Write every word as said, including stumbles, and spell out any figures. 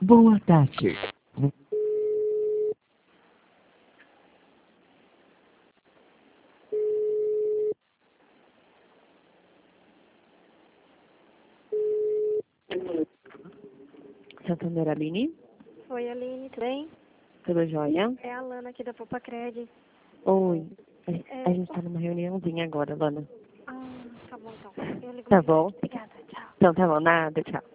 Boa tarde. Santander Aline? Oi, Aline, tudo bem? Tudo jóia? É a Lana aqui da Poupa Cred. Oi. A, É, a gente tá numa reuniãozinha agora, Lana. Ah, tá bom então. Eu ligo Tá mais bom? tarde. Obrigada, tchau. Então tá bom, nada, tchau.